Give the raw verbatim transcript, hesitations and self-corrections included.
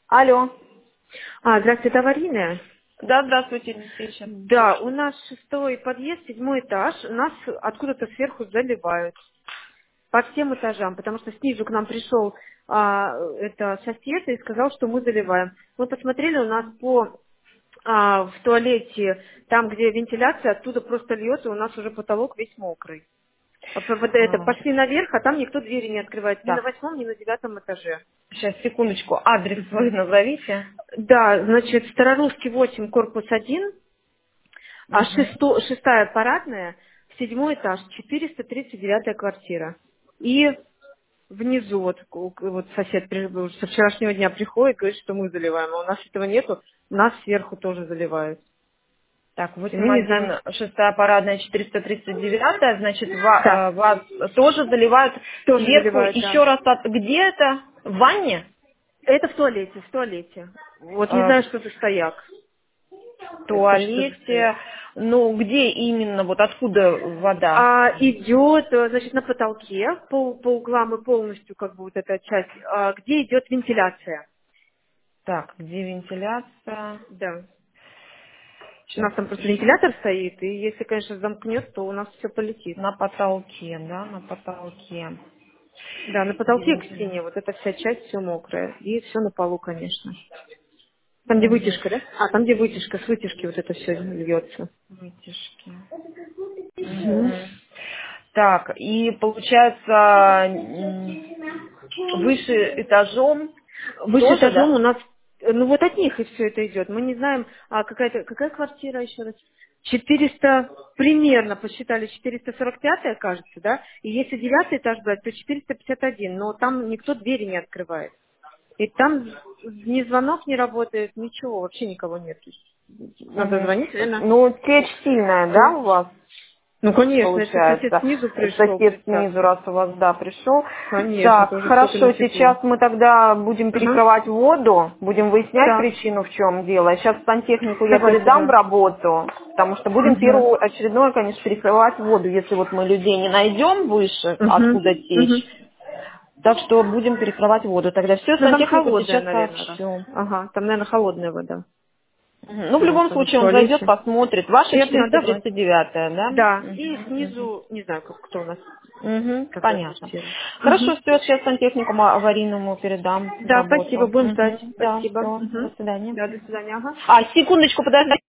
Алло. А, здравствуйте, это аварийная? Да, здравствуйте, Алексеевич. Да, у нас шестой подъезд, седьмой этаж. Нас откуда-то сверху заливают. По всем этажам, потому что снизу к нам пришел а, это сосед и сказал, что мы заливаем. Мы посмотрели, у нас по а, в туалете, там, где вентиляция, оттуда просто льется, у нас уже потолок весь мокрый. А п- вот это, А, пошли наверх, а там никто двери не открывает. Ни на так, восьмом, ни на девятом этаже. сейчас, секундочку. Адрес свой Мгм. назовите. Да, значит, Старорусский восемь, корпус один. А Угу. шесто- шестая парадная, седьмой этаж, четыреста тридцать девятая квартира. И внизу вот, у- вот сосед при- со вчерашнего дня приходит, говорит, что мы заливаем, а у нас этого нету, нас сверху тоже заливают. Так, И мы не знаем, восемь один, шестая парадная, четыреста тридцать девятая, значит, ва- да, э, вас тоже заливают тоже сверху. заливают, да. Еще раз, от- где это? В ванне? Это в туалете, в туалете. Вот не Э, знаю, что за стояк. В Это точно что за стояк. туалете. Ну, где именно, вот откуда вода? А, идет, э, значит, на потолке, по, по углам и полностью, как бы вот эта часть, а, где идет вентиляция. Так, где вентиляция? Да. У Сейчас, нас там просто вентилятор стоит, и если, конечно, замкнет, то у нас все полетит. на потолке, да, на потолке. Да, на Где потолке к стене, вентиляция? вот эта вся часть все мокрая. И все на полу, конечно. Там, где Угу. вытяжка, да? А, там, где вытяжка, с вытяжки вот это все льется. Вытяжки. Мгм. Мгм. Так, и получается, м, выше этажом Выше тоже, этажом да? у нас, э, ну вот от них и все это идет. Мы не знаем, а какая-то, какая квартира еще раз? четыреста, примерно посчитали, четыреста сорок пятая, кажется, да? И если девятый этаж брать, то четыреста пятьдесят один, но там никто двери не открывает. И там ни звонок не работает, ничего, вообще никого нет. Надо Мгм. звонить, наверное. Ну, течь сильная, да, у вас? Ну, конечно, если сосед Получается, снизу пришел, сосед снизу, представьте. раз у вас, да, пришел. Конечно, Так, это уже что-то хорошо, натекло. сейчас мы тогда будем Ага. перекрывать воду, будем выяснять Так, причину, в чем дело. Сейчас сантехнику я давайте, передам в да. работу, потому что будем Угу. первую очередное, конечно, перекрывать воду, если вот мы людей не найдем выше, Угу. откуда Угу. течь. Так что будем перекрывать воду. Тогда все, Ну, там сантехнику холодная, сейчас наверное, раз. сообщу. Ага, там, наверное, холодная вода. Мгм. Ну, в У нас любом там в случае, он зайдет, туалете. посмотрит. Ваша Я поняла, четыреста давай. тридцать девятая, да? Да, и Мгм, мгм. снизу, не знаю, как, кто у нас, Мгм, какая понятно. квартира. Хорошо, Угу. все, сейчас сантехнику ма- аварийному передам в Да, спасибо, работу. будем ждать. Мгм, да, Спасибо. все, до Угу. свидания. Да, до свидания. Ага. А, секундочку, подожди.